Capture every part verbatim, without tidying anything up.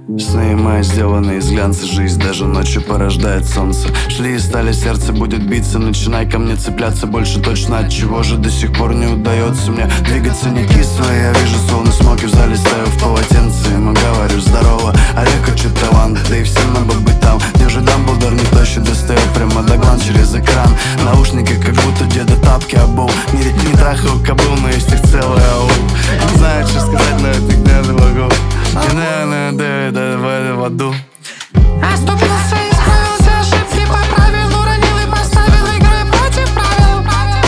Сны мои сделаны из глянца, жизнь даже ночью порождает солнце. Шли и стали, сердце будет биться, начинай ко мне цепляться больше точно. От чего же до сих пор не удается мне двигаться не кисло? Я вижу словно смоки в зале, стою в полотенце. Ему говорю здорово, Олег хочет талант, да и всем надо быть там. Где же Дамблдор не тощий, достает прямо до глан через экран. Наушники как будто деда тапки обул. Не, не трахал кобыл, но есть их целая аул. Не знаю, что сказать, но я тогда не могу. Не наверное, да, да, в аду. Оступился, исправился, ошибки поправил, уронил и поставил игры против правил.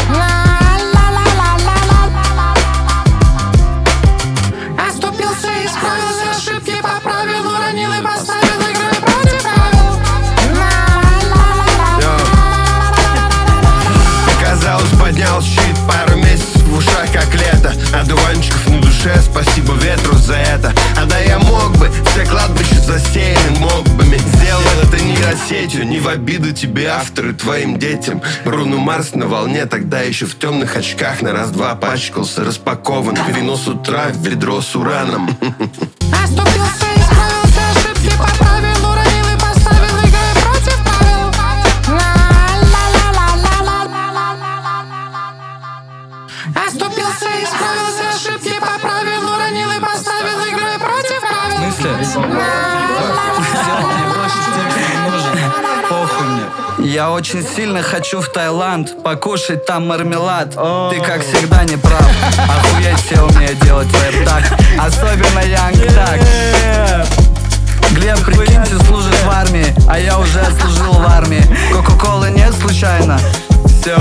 Оступился, исправился, ошибки поправил, уронил и поставил игры против правил. Казалось, поднял щит, пару месяцев в ушах, как лето. Одуванчиков на душе, спасибо ветру за это. А да я мог бы, все кладбища засеяны, мог бы мне сделал это нейросетью. Не в обиду тебе, авторы, твоим детям. Бруно Марс на волне, тогда еще в темных очках. На раз-два пачкался, распакован. Перенос утра в ведро с ураном. Оступился, исправился, ошибки поправил, уронил и поставил игры против правил. Оступился, исправился, ошибки поправил, уронил и поставил игры против правил. В смысле? Все, мне больше текста не нужен. Похуй мне. Я очень сильно хочу в Таиланд покушать там мармелад. Ты, как всегда, не прав. Охуеть, все умеют делать рэп так. Особенно Янг так. Глеб, прикиньте, служит в армии, а я уже отслужил в армии. Кока-колы нет случайно? Все.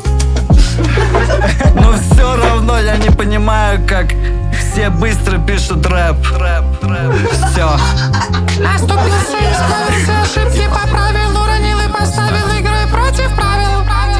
Но все равно я не понимаю, как все быстро пишут рэп. Рэп, рэп. Все. Оступился, исправился, ошибки поправил, уронил и поставил игры против правил.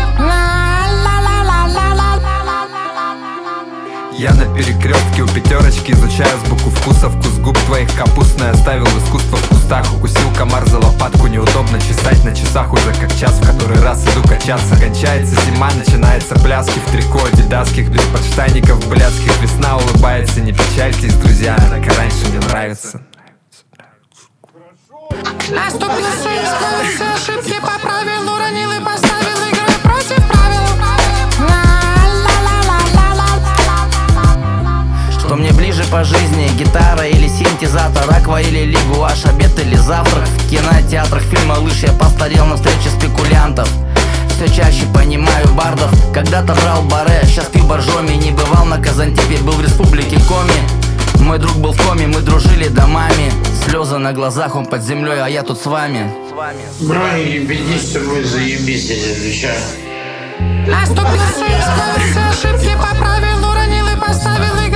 Я на перекрестке у пятерочки изучаю азбуку вкуса. Вкус губ твоих капустный оставил искусство в кустах. Укусил комар за лопатку, неудобно чесать на часах. Уже как час, в который раз иду качаться. Кончается зима, начинается пляски в трико адидасских, без подштанников блядских. Весна улыбается, не печальтесь, друзья, как раньше мне нравится. Оступился, исправился, ошибки поправил, уронил и поставил игры против правил. Что мне ближе по жизни, гитара или синтезатор, аква или лигуаш, обед или завтрак. В кинотеатрах фильма «Лыж» я постарел на встрече спекулянтов. Все чаще понимаю бардов. Когда-то брал баре, сейчас пью боржоми. Не бывал на Казантипе, был в республике Коми. Мой друг был в коме, мы дружили домами. Слезы на глазах, он под землей, а я тут с вами. Бро, ебись с тобой, заебись, я тебе отвечаю. Оступился, исправился, ошибки поправил, уронил и поставил